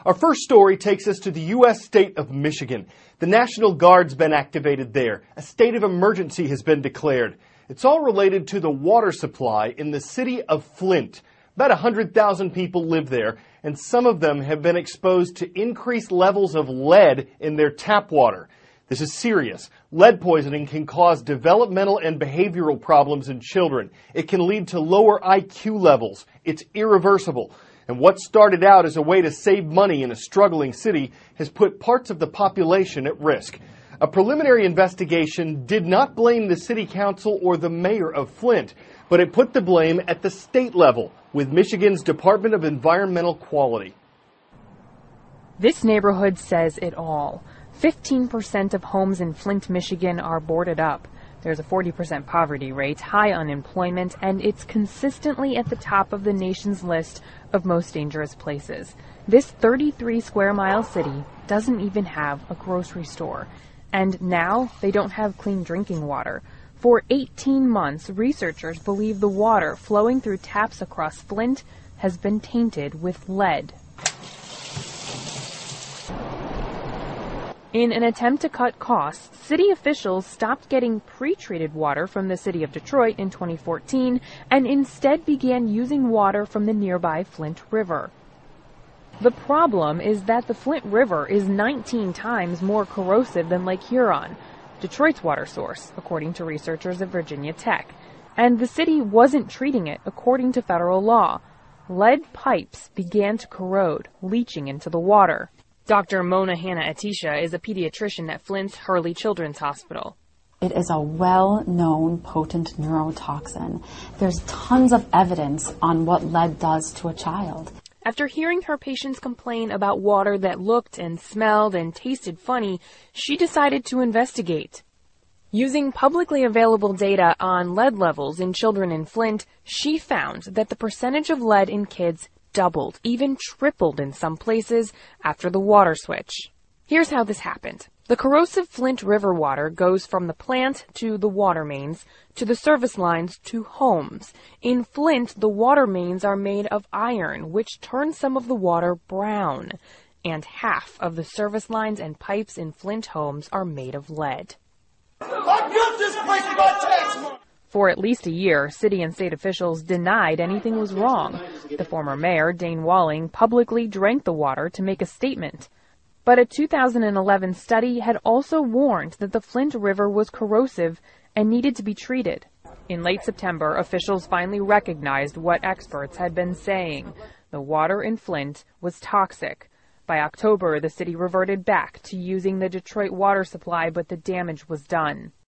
Our first story takes us to the U.S. state of Michigan. The National Guard's been activated there. A state of emergency has been declared. It's all related to the water supply in the city of Flint. About 100,000 people live there, and some of them have been exposed to increased levels of lead in their tap water. This is serious. Lead poisoning can cause developmental and behavioral problems in children. It can lead to lower IQ levels. It's irreversible. And what started out as a way to save money in a struggling city has put parts of the population at risk. A preliminary investigation did not blame the city council or the mayor of Flint, but it put the blame at the state level with Michigan's Department of Environmental Quality. This neighborhood says it all. 15% of homes in Flint, Michigan are boarded up. There's a 40% poverty rate, high unemployment, and it's consistently at the top of the nation's list of most dangerous places. This 33-square-mile city doesn't even have a grocery store. And now they don't have clean drinking water. For 18 months, researchers believe the water flowing through taps across Flint has been tainted with lead. In an attempt to cut costs, city officials stopped getting pre-treated water from the city of Detroit in 2014 and instead began using water from the nearby Flint River. The problem is that the Flint River is 19 times more corrosive than Lake Huron, Detroit's water source, according to researchers at Virginia Tech. And the city wasn't treating it according to federal law. Lead pipes began to corrode, leaching into the water. Dr. Mona Hanna-Attisha is a pediatrician at Flint's Hurley Children's Hospital. It is a well-known potent neurotoxin. There's tons of evidence on what lead does to a child. After hearing her patients complain about water that looked and smelled and tasted funny, she decided to investigate. Using publicly available data on lead levels in children in Flint, she found that the percentage of lead in kids doubled, even tripled in some places after the water switch. Here's how this happened. The corrosive Flint River water goes from the plant to the water mains, to the service lines, to homes. In Flint, the water mains are made of iron, which turns some of the water brown. And half of the service lines and pipes in Flint homes are made of lead. I built this place with my tax money. For at least a year, city and state officials denied anything was wrong. The former mayor, Dane Walling, publicly drank the water to make a statement. But a 2011 study had also warned that the Flint River was corrosive and needed to be treated. In late September, officials finally recognized what experts had been saying. The water in Flint was toxic. By October, the city reverted back to using the Detroit water supply, but the damage was done.